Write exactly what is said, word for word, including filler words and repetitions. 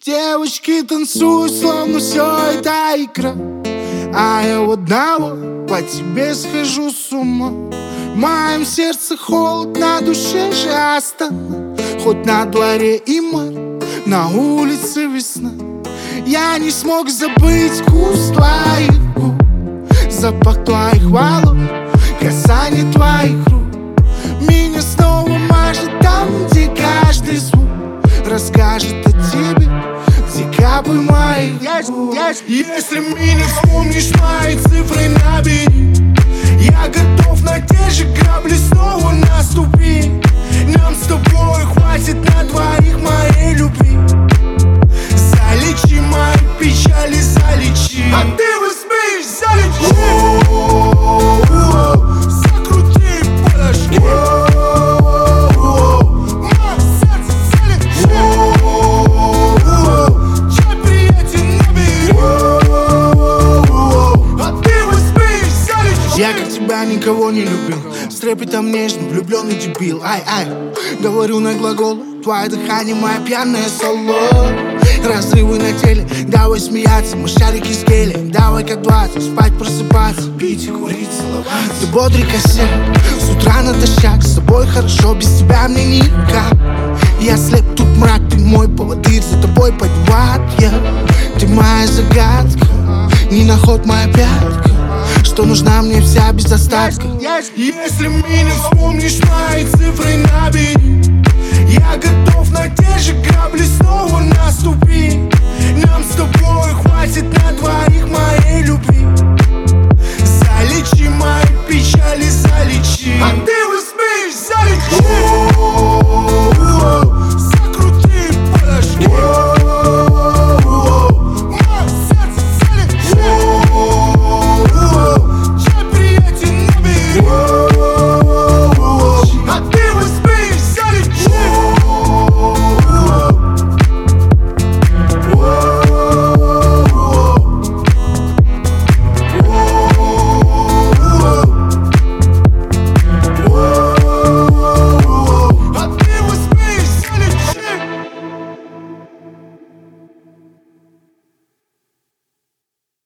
Девочки танцуют, словно все это игра, а я у одного по тебе схожу с ума. В моем сердце холод, на душе же астана. Хоть на дворе и май, на улице весна. Я не смог забыть вкус твоих губ, запах твоих волос, касание твоих рук. Меня снова мажет там, где каждый звук расскажет о тебе, где капы моих губ. Если меня вспомнишь, мои цифры набери. Я готов на те же грабли снова наступить. Нам с тобой хватит на двоих моей любви. Залечи мои печали, залечи. А ты высмеешь, залечи. Закрути подожди. Мое сердце залечи. Чай приятен набери. А ты высмеешь, залечи. Я как тебя никого не любил, с трепетом нежным, влюбленный дебил. Ай-ай, говорю на глагол, твое дыхание, моя пьяная соло. Разрывы на теле, давай смеяться, мы шарики с гелем. Давай как двадцать, спать, просыпаться, пить и курить, целоваться. Ты бодрый косяк, с утра натощак. С тобой хорошо, без тебя мне никак. Я слеп, тут мрак, ты мой поводырь, за тобой пойду в ад я. Ты моя загадка, не на ход моя пятка, что нужна мне вся без остатка. Если меня вспомнишь, мои цифры набери. Я готов на те же грабли снова